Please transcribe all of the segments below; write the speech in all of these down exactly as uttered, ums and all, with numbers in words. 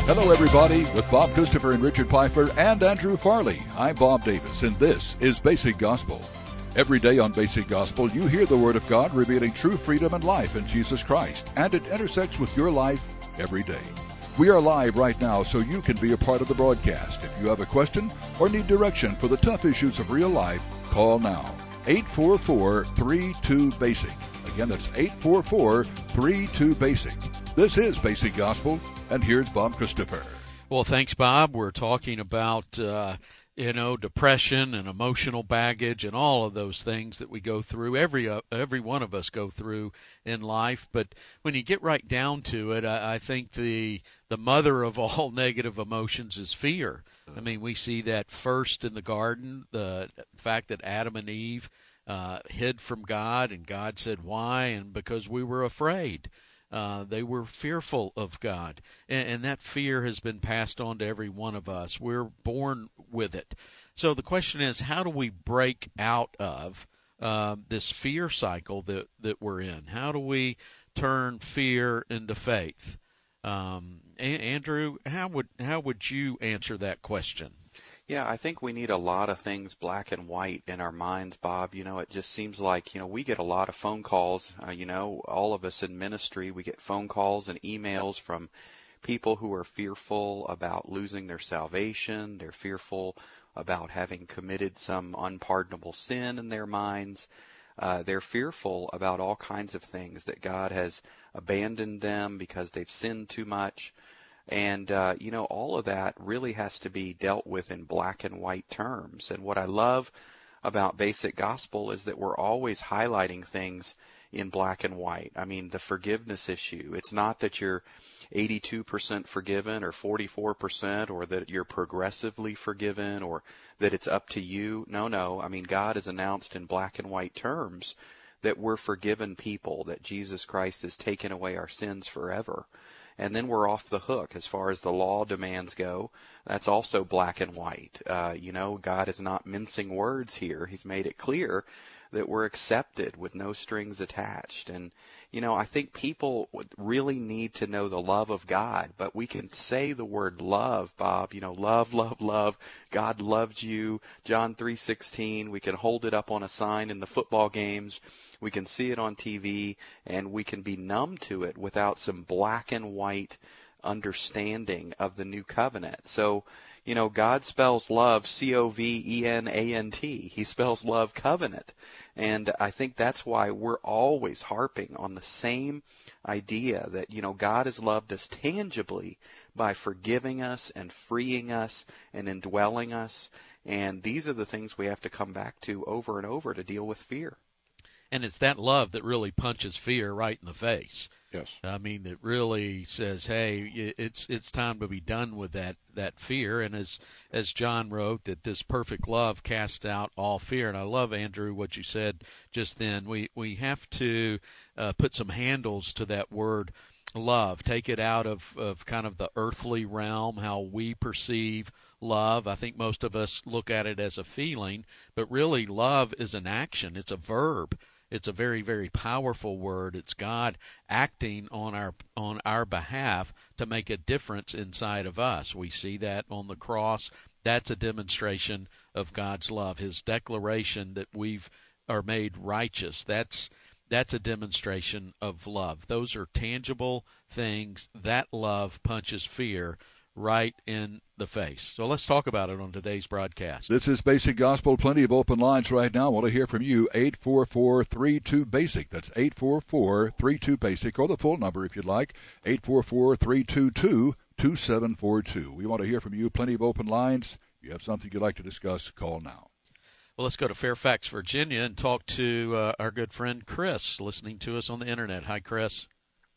Hello, everybody, with Bob Christopher and Richard Pfeiffer and Andrew Farley. I'm Bob Davis, and this is Basic Gospel. Every day on Basic Gospel, you hear the Word of God revealing true freedom and life in Jesus Christ, and it intersects with your life every day. We are live right now, so you can be a part of the broadcast. If you have a question or need direction for the tough issues of real life, call now. eight four four, three two, BASIC. Again, that's eight four four, three two, BASIC. This is Basic Gospel, and here's Bob Christopher. Well, thanks, Bob. We're talking about, uh, you know, depression and emotional baggage and all of those things that we go through. Every uh, every one of us go through in life. But when you get right down to it, I, I think the the mother of all negative emotions is fear. I mean, we see that first in the garden, the fact that Adam and Eve uh, hid from God, and God said, why? And because we were afraid. Uh, they were fearful of God, and, and that fear has been passed on to every one of us. We're born with it. So the question is, how do we break out of uh, this fear cycle that, that we're in? How do we turn fear into faith? Um, a- Andrew, how would how would you answer that question? Yeah, I think we need a lot of things black and white in our minds, Bob. You know, it just seems like, you know, we get a lot of phone calls. Uh, you know, all of us in ministry, we get phone calls and emails from people who are fearful about losing their salvation. They're fearful about having committed some unpardonable sin in their minds. Uh, they're fearful about all kinds of things, that God has abandoned them because they've sinned too much. And, uh, you know, all of that really has to be dealt with in black and white terms. And what I love about Basic Gospel is that we're always highlighting things in black and white. I mean, the forgiveness issue. It's not that you're eighty-two percent forgiven or forty-four percent, or that you're progressively forgiven, or that it's up to you. No, no. I mean, God has announced in black and white terms that we're forgiven people, that Jesus Christ has taken away our sins forever. And then we're off the hook as far as the law demands go. That's also black and white. Uh, you know, God is not mincing words here. He's made it clear that we're accepted with no strings attached. And, you know, I think people really need to know the love of God. But we can say the word love, Bob, you know, love, love, love. God loved you. John three sixteen. We can hold it up on a sign in the football games. We can see it on T V, and we can be numb to it without some black and white understanding of the new covenant. So, you know, God spells love C O V E N A N T. He spells love covenant. And I think that's why we're always harping on the same idea that, you know, God has loved us tangibly by forgiving us and freeing us and indwelling us. And these are the things we have to come back to over and over to deal with fear. And it's that love that really punches fear right in the face. Yes. I mean, it really says, hey, it's it's time to be done with that, that fear. And as as John wrote, that this perfect love casts out all fear. And I love, Andrew, what you said just then. We, we have to uh, put some handles to that word love. Take it out of, of kind of the earthly realm, how we perceive love. I think most of us look at it as a feeling, but really love is an action. It's a verb. It's a very, very powerful word. It's God acting on our on our behalf to make a difference inside of us. We see that on the cross. That's a demonstration of God's love. His declaration that we've are made righteous. That's that's a demonstration of love. Those are tangible things. That love punches fear right in the face. So let's talk about it on today's broadcast. This is Basic Gospel. Plenty of open lines right now. I want to hear from you. eight four four, three two, BASIC. That's eight four four, three two, BASIC. Or the full number if you'd like. eight four four, three two two, two seven four two. We want to hear from you. Plenty of open lines. If you have something you'd like to discuss, call now. Well, let's go to Fairfax, Virginia, and talk to uh, our good friend Chris, listening to us on the Internet. Hi, Chris.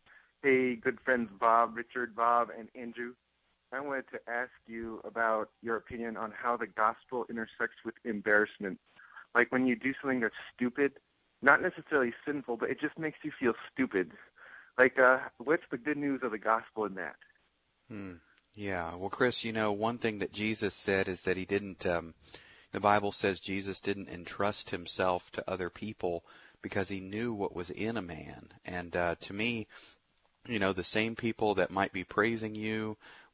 Hey, good friends Bob, Richard, Bob, and Andrew. I wanted to ask you about your opinion on how the gospel intersects with embarrassment. Like when you do something that's stupid, not necessarily sinful, but it just makes you feel stupid. Like, uh, what's the good news of the gospel in that? Hmm. Yeah. Well, Chris, you know, one thing that Jesus said is that he didn't, um, the Bible says Jesus didn't entrust himself to other people because he knew what was in a man. And uh, to me, you know, the same people that might be praising you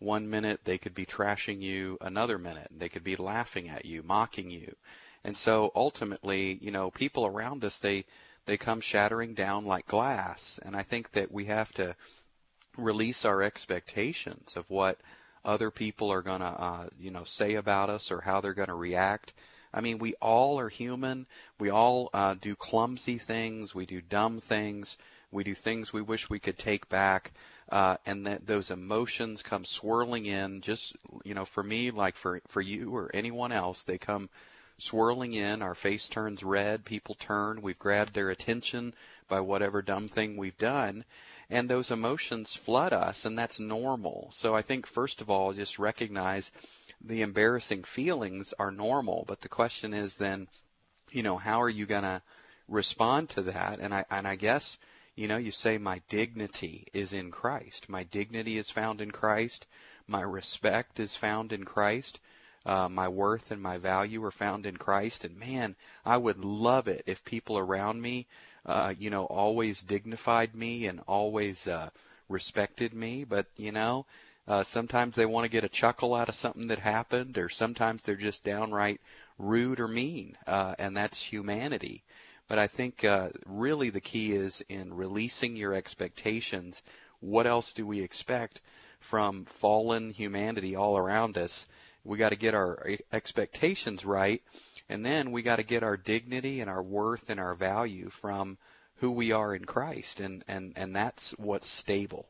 One minute they could be trashing you, another minute they could be laughing at you, mocking you. And so ultimately, you know, people around us, they, they come shattering down like glass. And I think that we have to release our expectations of what other people are going to, uh, you know, say about us or how they're going to react. I mean, we all are human. We all uh, do clumsy things. We do dumb things. We do things we wish we could take back. Uh, and that those emotions come swirling in just, you know, for me, like for, for you or anyone else, they come swirling in. Our face turns red. People turn. We've grabbed their attention by whatever dumb thing we've done. And those emotions flood us, and that's normal. So I think, first of all, just recognize the embarrassing feelings are normal. But the question is then, you know, how are you going to respond to that? And I, and I guess, you know, you say my dignity is in Christ. My dignity is found in Christ. My respect is found in Christ. Uh, my worth and my value are found in Christ. And man, I would love it if people around me, uh, you know, always dignified me and always uh, respected me. But, you know, uh, sometimes they want to get a chuckle out of something that happened, or sometimes they're just downright rude or mean. Uh, and that's humanity. But I think uh, really the key is in releasing your expectations. What else do we expect from fallen humanity all around us? We got to get our expectations right, and then we got to get our dignity and our worth and our value from who we are in Christ, and, and, and that's what's stable.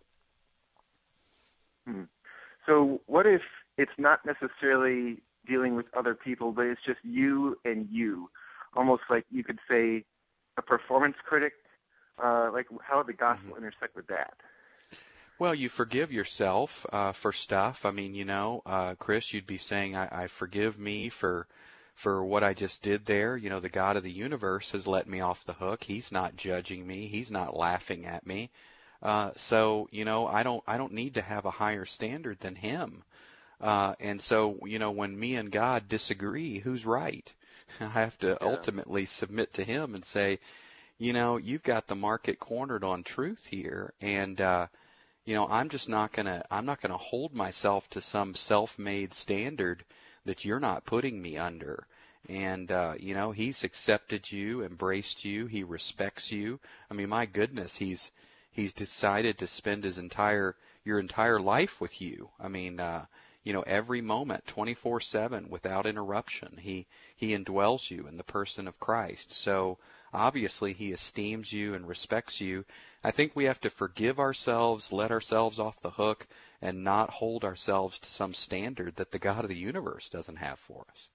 Hmm. So what if it's not necessarily dealing with other people, but it's just you and you? Almost like you could say a performance critic, uh, like how would the gospel mm-hmm. intersect with that? Well, you forgive yourself uh, for stuff. I mean, you know, uh, Chris, you'd be saying, I, I forgive me for for what I just did there. You know, the God of the universe has let me off the hook. He's not judging me. He's not laughing at me. Uh, so, you know, I don't I don't need to have a higher standard than him. Uh, and so, you know, when me and God disagree, who's right? I have to yeah. ultimately submit to him and say, you know, you've got the market cornered on truth here, and uh, you know, I'm just not gonna I'm not gonna hold myself to some self-made standard that you're not putting me under. And uh, you know, he's accepted you, embraced you, he respects you. I mean, my goodness, he's he's decided to spend his entire your entire life with you. I mean, uh, you know, every moment, twenty-four seven, without interruption. He he indwells you in the person of Christ. So obviously, he esteems you and respects you. I think we have to forgive ourselves, let ourselves off the hook, and not hold ourselves to some standard that the God of the universe doesn't have for us.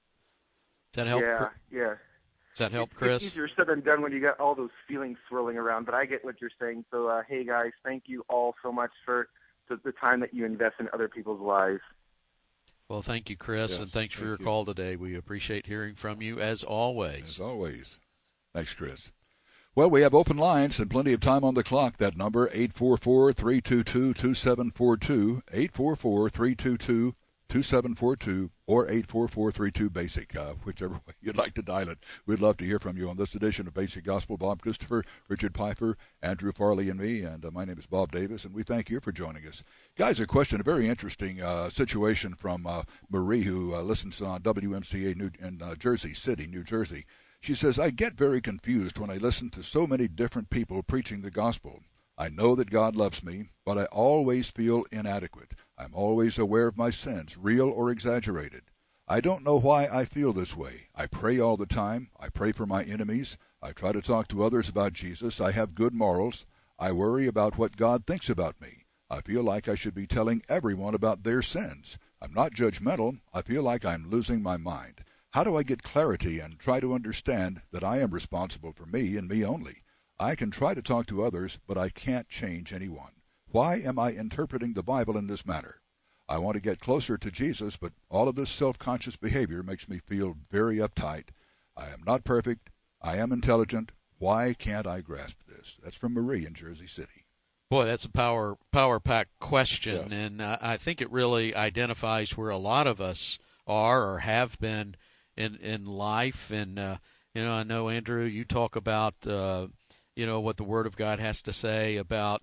Does that help? Yeah, yeah. Does that help, it's, Chris? It's easier said than done when you got all those feelings swirling around, but I get what you're saying. So, uh, hey, guys, thank you all so much for the, the time that you invest in other people's lives. Well, thank you, Chris, yes, and thanks for thank your you. call today. We appreciate hearing from you, as always. As always. Thanks, Chris. Well, we have open lines and plenty of time on the clock. That number, eight four four, three two two, two seven four two, eight four four, three two two, two seven four two, or eight four four, three two, BASIC, uh, whichever way you'd like to dial it. We'd love to hear from you on this edition of Basic Gospel. Bob Christopher, Richard Pfeiffer, Andrew Farley, and me, and uh, my name is Bob Davis, and we thank you for joining us. Guys, a question, a very interesting uh, situation from uh, Marie, who uh, listens on W M C A New, in uh, Jersey City, New Jersey. She says, I get very confused when I listen to so many different people preaching the gospel. I know that God loves me, but I always feel inadequate. I'm always aware of my sins, real or exaggerated. I don't know why I feel this way. I pray all the time. I pray for my enemies. I try to talk to others about Jesus. I have good morals. I worry about what God thinks about me. I feel like I should be telling everyone about their sins. I'm not judgmental. I feel like I'm losing my mind. How do I get clarity and try to understand that I am responsible for me and me only? I can try to talk to others, but I can't change anyone. Why am I interpreting the Bible in this manner? I want to get closer to Jesus, but all of this self-conscious behavior makes me feel very uptight. I am not perfect. I am intelligent. Why can't I grasp this? That's from Marie in Jersey City. Boy, that's a power power packed question, yes. and uh, I think it really identifies where a lot of us are or have been in in life. And uh, you know, I know, Andrew, you talk about uh, you know what the Word of God has to say about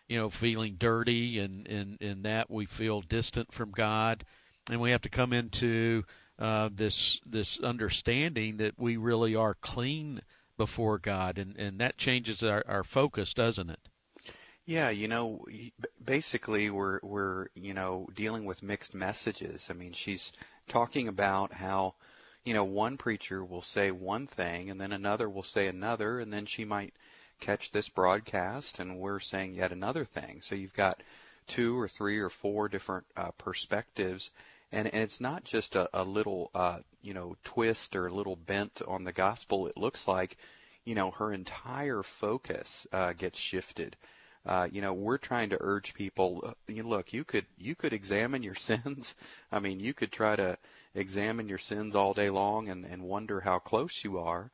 you know, feeling dirty, and in in that we feel distant from God, and we have to come into uh, this this understanding that we really are clean before God, and, and that changes our, our focus, doesn't it? Yeah, you know, basically we're we're you know dealing with mixed messages. I mean, she's talking about how, you know, one preacher will say one thing and then another will say another, and then she might catch this broadcast and we're saying yet another thing. So you've got two or three or four different uh, perspectives, and, and it's not just a, a little uh, you know twist or a little bent on the gospel. It looks like, you know, her entire focus uh, gets shifted. Uh, you know, we're trying to urge people, you know, look, you could you could examine your sins. I mean, you could try to examine your sins all day long and, and wonder how close you are,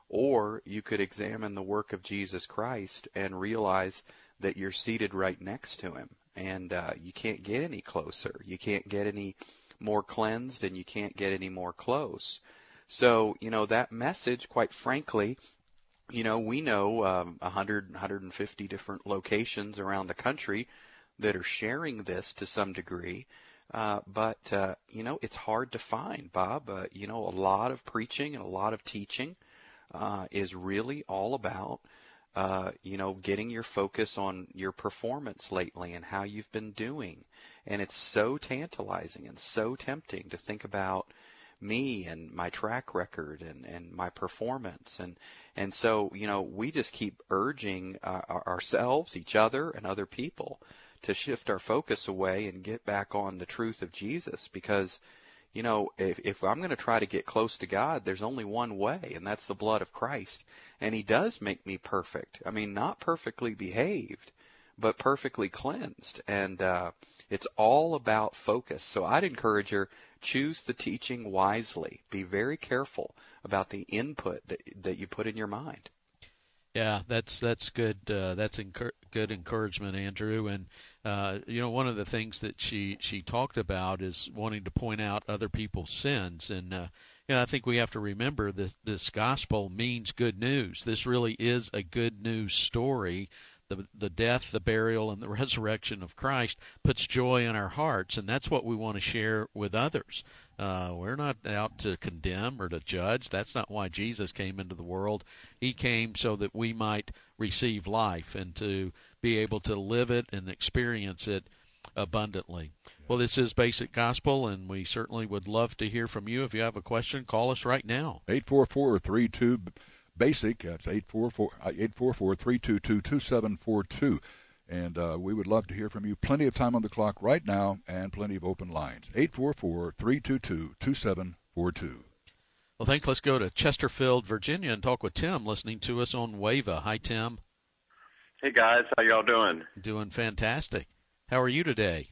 or you could examine the work of Jesus Christ and realize that you're seated right next to him, and uh, you can't get any closer. You can't get any more cleansed, and you can't get any more close. So, you know, that message, quite frankly, you know, we know um, one hundred, one hundred fifty different locations around the country that are sharing this to some degree. Uh, but, uh, you know, it's hard to find, Bob. Uh, you know, a lot of preaching and a lot of teaching uh, is really all about, uh, you know, getting your focus on your performance lately and how you've been doing. And it's so tantalizing and so tempting to think about me and my track record and, and my performance. And, and so, you know, we just keep urging uh, ourselves, each other, and other people to shift our focus away and get back on the truth of Jesus. Because, you know, if, if I'm going to try to get close to God, there's only one way, and that's the blood of Christ. And he does make me perfect. I mean, not perfectly behaved, but perfectly cleansed. And uh, it's all about focus. So I'd encourage her, choose the teaching wisely. Be very careful about the input that that you put in your mind. Yeah, that's that's good. Uh, that's encur- good encouragement, Andrew. And uh, you know, one of the things that she she talked about is wanting to point out other people's sins. And uh, you know, I think we have to remember that this gospel means good news. This really is a good news story. The, the death, the burial, and the resurrection of Christ puts joy in our hearts, and that's what we want to share with others. Uh, we're not out to condemn or to judge. That's not why Jesus came into the world. He came so that we might receive life and to be able to live it and experience it abundantly. Well, this is Basic Gospel, and we certainly would love to hear from you. If you have a question, call us right now. eight four four, three two BASIC. That's eight four four, three two two, two seven four two. And uh, we would love to hear from you. Plenty of time on the clock right now and plenty of open lines. eight four four, three two two, two seven four two. Well, thanks. Let's go to Chesterfield, Virginia, and talk with Tim, listening to us on WAVA. Hi, Tim. Hey, guys. How y'all doing? Doing fantastic. How are you today?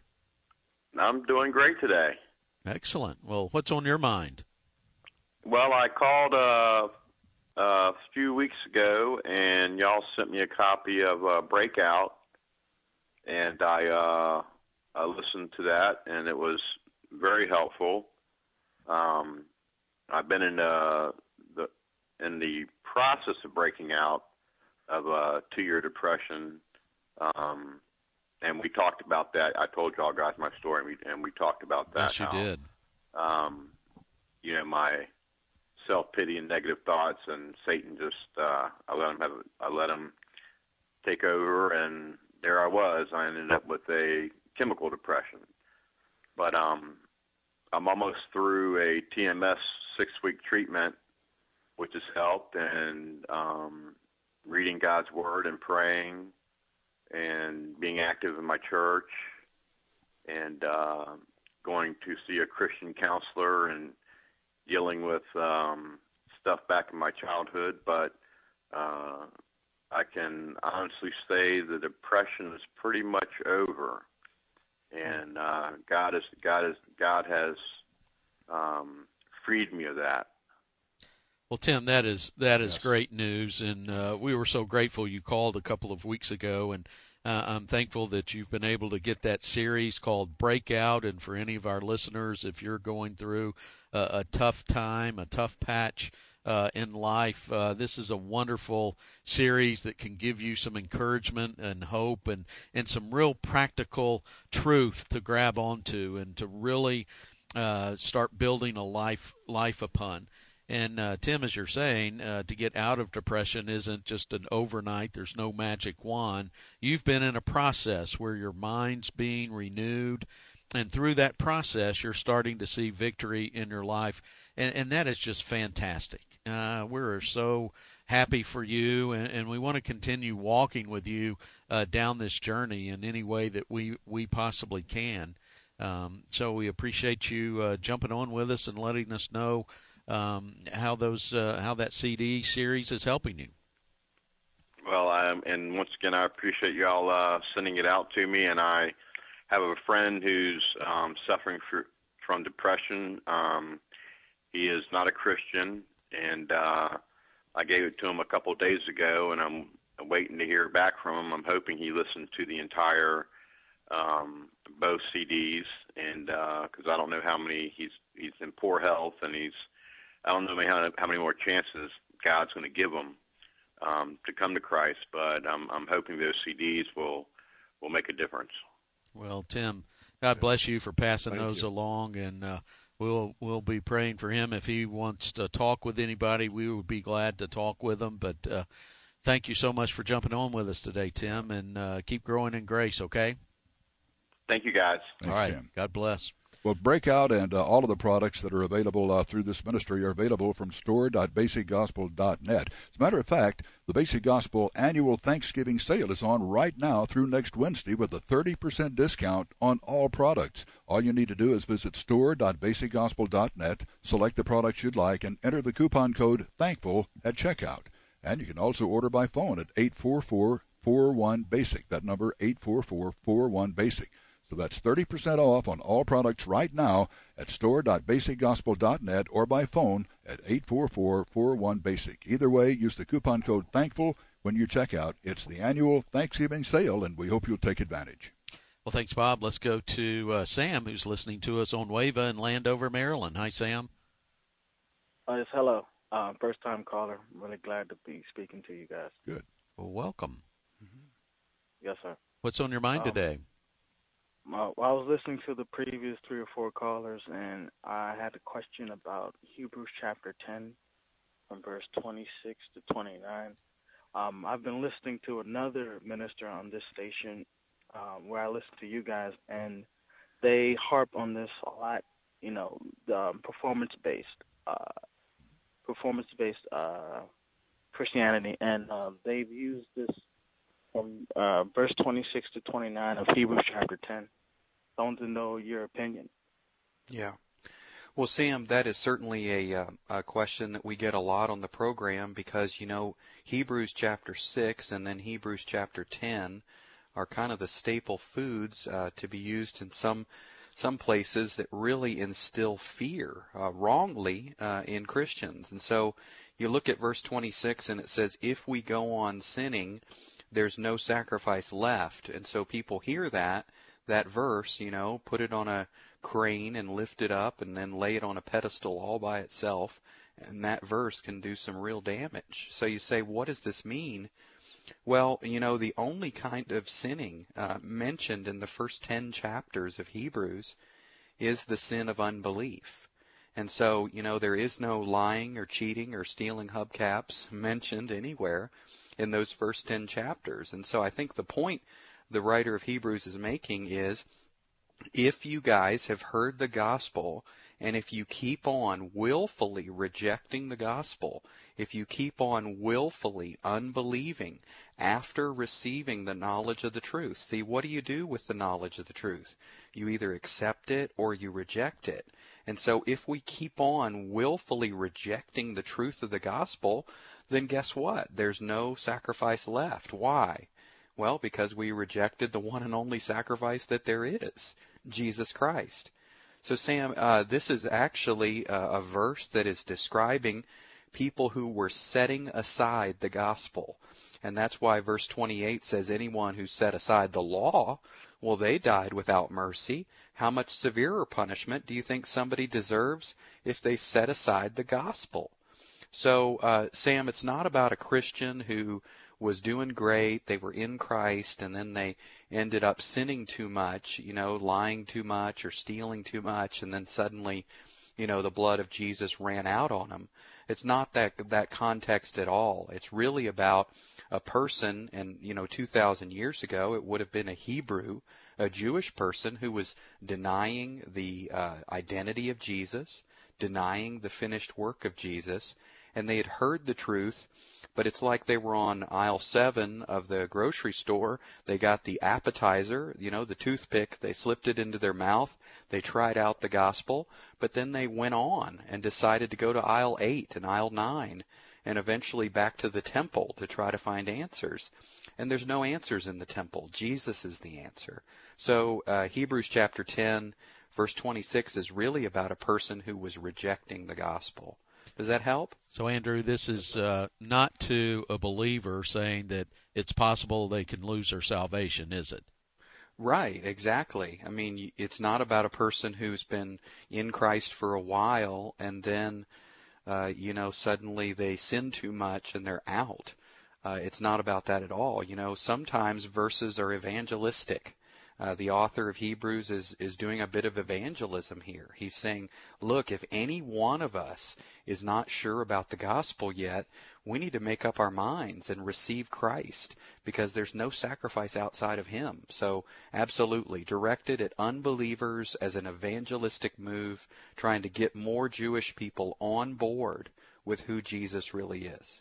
I'm doing great today. Excellent. Well, what's on your mind? Well, I called uh, a few weeks ago, and y'all sent me a copy of uh, Breakout, and I, uh, I listened to that, and it was very helpful. Um, I've been in uh, the in the process of breaking out of a two-year depression, um, and we talked about that. I told y'all guys my story, and we, and we talked about that. Yes, you how, did. Um, you know, my self-pity and negative thoughts, and Satan just uh, I let him have I let him take over, and there I was. I ended up with a chemical depression, but um, I'm almost through a T M S six-week treatment, which has helped, and um, reading God's Word and praying and being active in my church and uh, going to see a Christian counselor and dealing with um, stuff back in my childhood. But uh, I can honestly say the depression is pretty much over, and uh, God is God is God has um, freed me of that. Well, Tim, that is that is Yes. great news, and uh, we were so grateful you called a couple of weeks ago, and uh, I'm thankful that you've been able to get that series called Breakout. And for any of our listeners, if you're going through a, a tough time, a tough patch, uh, in life. Uh, this is a wonderful series that can give you some encouragement and hope and, and some real practical truth to grab onto and to really uh, start building a life life upon. And uh, Tim, as you're saying, uh, to get out of depression isn't just an overnight. There's no magic wand. You've been in a process where your mind's being renewed, and through that process, you're starting to see victory in your life, and, and that is just fantastic. Uh, we're so happy for you, and, and we want to continue walking with you uh, down this journey in any way that we, we possibly can. Um, so we appreciate you uh, jumping on with us and letting us know um, how those uh, how that C D series is helping you. Well, um, and once again, I appreciate you all uh, sending it out to me, and I have a friend who's um, suffering for, from depression. Um, he is not a Christian, and uh, I gave it to him a couple of days ago, and I'm waiting to hear back from him. I'm hoping he listened to the entire um, both C Ds, and because uh, I don't know how many he's he's in poor health, and he's I don't know how, how many more chances God's going to give him um, to come to Christ, but I'm I'm hoping those C Ds will will make a difference. Well, Tim, God bless you for passing Thank those you. along, and uh, we'll we'll be praying for him. If he wants to talk with anybody, we would be glad to talk with him. But uh, thank you so much for jumping on with us today, Tim, and uh, keep growing in grace, okay? Thank you, guys. Thanks, all right. Tim. God bless. Well, Breakout and uh, all of the products that are available uh, through this ministry are available from store dot basic gospel dot net. As a matter of fact, the Basic Gospel annual Thanksgiving sale is on right now through next Wednesday with a thirty percent discount on all products. All you need to do is visit store dot basic gospel dot net, select the products you'd like, and enter the coupon code THANKFUL at checkout. And you can also order by phone at eight four four, four one, BASIC. That number, eight four four, four one, BASIC. So that's thirty percent off on all products right now at store dot basic gospel dot net or by phone at eight four four, four one, BASIC. Either way, use the coupon code THANKFUL when you check out. It's the annual Thanksgiving sale, and we hope you'll take advantage. Well, thanks, Bob. Let's go to uh, Sam, who's listening to us on WAVA in Landover, Maryland. Hi, Sam. Uh, yes, hello. Uh, first-time caller. I'm really glad to be speaking to you guys. Good. Well, welcome. Mm-hmm. Yes, sir. What's on your mind um, today? Uh, well, I was listening to the previous three or four callers, and I had a question about Hebrews chapter ten, from verse twenty-six to twenty-nine. Um, I've been listening to another minister on this station um, where I listen to you guys, and they harp on this a lot, you know, um, performance-based, uh, performance-based uh, Christianity, and uh, they've used this from uh, verse twenty-six to twenty-nine of Hebrews chapter ten. I want to know your opinion. Yeah. Well, Sam, that is certainly a, uh, a question that we get a lot on the program because, you know, Hebrews chapter six and then Hebrews chapter ten are kind of the staple foods uh, to be used in some some places that really instill fear uh, wrongly uh, in Christians. And so you look at verse twenty-six and it says, if we go on sinning, there's no sacrifice left. And so people hear that, that verse, you know, put it on a crane and lift it up and then lay it on a pedestal all by itself, and that verse can do some real damage. So you say, what does this mean? Well, you know, the only kind of sinning uh, mentioned in the first ten chapters of Hebrews is the sin of unbelief. And so, you know, there is no lying or cheating or stealing hubcaps mentioned anywhere in those first ten chapters. And so I think the point the writer of Hebrews is making is, if you guys have heard the gospel, and if you keep on willfully rejecting the gospel, if you keep on willfully unbelieving after receiving the knowledge of the truth, see, what do you do with the knowledge of the truth? You either accept it or you reject it. And so if we keep on willfully rejecting the truth of the gospel, then guess what? There's no sacrifice left. Why? Well, because we rejected the one and only sacrifice that there is, Jesus Christ. So, Sam, uh, this is actually a, a verse that is describing people who were setting aside the gospel. And that's why verse twenty-eight says anyone who set aside the law, well, they died without mercy. How much severer punishment do you think somebody deserves if they set aside the gospel? So, uh, Sam, it's not about a Christian who was doing great, they were in Christ, and then they ended up sinning too much, you know, lying too much or stealing too much, and then suddenly, you know, the blood of Jesus ran out on them. It's not that that context at all. It's really about a person, and, you know, two thousand years ago, it would have been a Hebrew, a Jewish person who was denying the uh, identity of Jesus, denying the finished work of Jesus, and they had heard the truth, but it's like they were on aisle seven of the grocery store. They got the appetizer, you know, the toothpick. They slipped it into their mouth. They tried out the gospel, but then they went on and decided to go to aisle eight and aisle nine and eventually back to the temple to try to find answers. And there's no answers in the temple. Jesus is the answer. So uh, Hebrews chapter ten, verse twenty-six is really about a person who was rejecting the gospel. Does that help? So, Andrew, this is uh, not to a believer saying that it's possible they can lose their salvation, is it? Right, exactly. I mean, it's not about a person who's been in Christ for a while and then, uh, you know, suddenly they sin too much and they're out. Uh, it's not about that at all. You know, sometimes verses are evangelistic. Uh, the author of Hebrews is, is doing a bit of evangelism here. He's saying, look, if any one of us is not sure about the gospel yet, we need to make up our minds and receive Christ, because there's no sacrifice outside of him. So absolutely, directed at unbelievers as an evangelistic move, trying to get more Jewish people on board with who Jesus really is.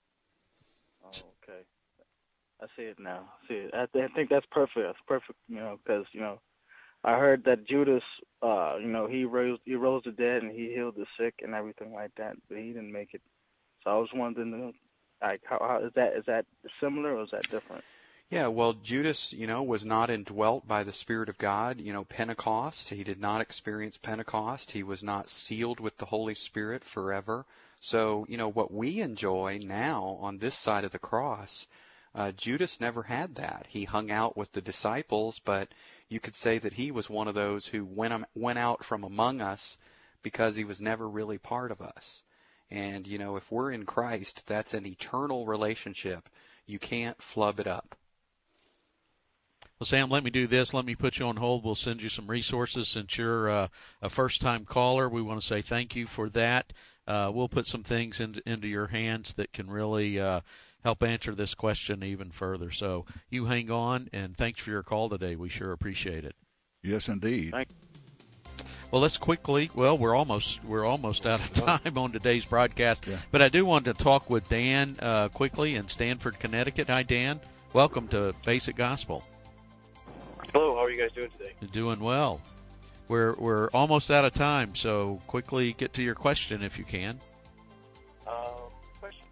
I see it now. I see it. I, th- I think that's perfect. That's perfect, you know, because, you know, I heard that Judas, uh, you know, he rose, he rose the dead and he healed the sick and everything like that, but he didn't make it. So I was wondering, like, how, how is that? Is that similar or is that different? Yeah, well, Judas, you know, was not indwelt by the Spirit of God. You know, Pentecost, he did not experience Pentecost. He was not sealed with the Holy Spirit forever. So, you know, what we enjoy now on this side of the cross, Uh, Judas never had that. He hung out with the disciples, but you could say that he was one of those who went um, went out from among us because he was never really part of us. And, you know, if we're in Christ, that's an eternal relationship. You can't flub it up. Well, Sam, let me do this. Let me put you on hold. We'll send you some resources. Since you're uh, a first-time caller, we want to say thank you for that. Uh, we'll put some things in, into your hands that can really uh, help answer this question even further. So you hang on, and thanks for your call today. We sure appreciate it. Yes, indeed. Thank Well, let's quickly. Well, we're almost we're almost out of time on today's broadcast, Yeah. but I do want to talk with Dan uh, quickly in Stanford, Connecticut. Hi, Dan. Welcome to Basic Gospel. Hello. How are you guys doing today? Doing well. We're we're almost out of time, so quickly get to your question if you can. Um, question.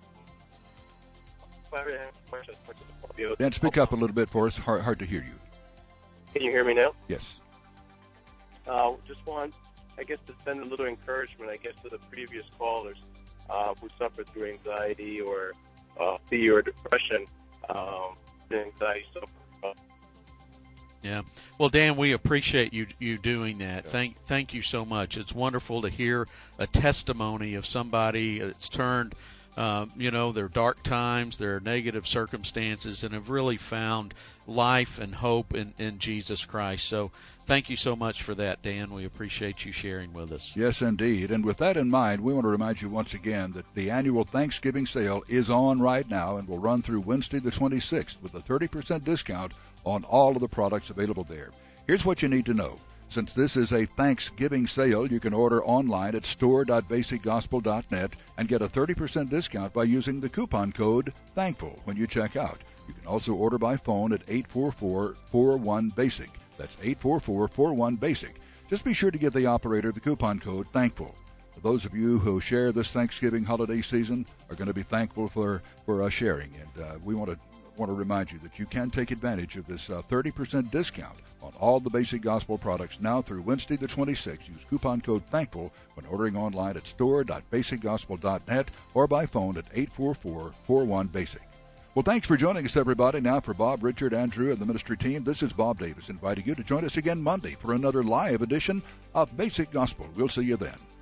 Dan, speak up a little bit for us. Hard, hard to hear you. Can you hear me now? Yes. Uh, just want, I guess, to send a little encouragement, I guess, to the previous callers uh, who suffered through anxiety or uh, fear or depression. Um, anxiety suffer. Yeah. Well, Dan, we appreciate you you doing that. Thank thank you so much. It's wonderful to hear a testimony of somebody that's turned, um, you know, their dark times, their negative circumstances, and have really found life and hope in, in Jesus Christ. So thank you so much for that, Dan. We appreciate you sharing with us. Yes, indeed. And with that in mind, we want to remind you once again that the annual Thanksgiving sale is on right now and will run through Wednesday the twenty-sixth with a thirty percent discount on all of the products available there. Here's what you need to know. Since this is a Thanksgiving sale, you can order online at store dot basic gospel dot net and get a thirty percent discount by using the coupon code THANKFUL when you check out. You can also order by phone at eight four four, four one, BASIC. That's eight four four, four one, BASIC. Just be sure to give the operator the coupon code THANKFUL. For those of you who share this Thanksgiving holiday season are going to be thankful for, for us sharing. And uh, we want to want to remind you that you can take advantage of this uh, thirty percent discount on all the Basic Gospel products now through Wednesday the twenty-sixth. Use coupon code THANKFUL when ordering online at store dot basic gospel dot net or by phone at eight four four, four one, BASIC. Well, thanks for joining us, everybody. Now for Bob, Richard, Andrew, and the ministry team, this is Bob Davis inviting you to join us again Monday for another live edition of Basic Gospel. We'll see you then.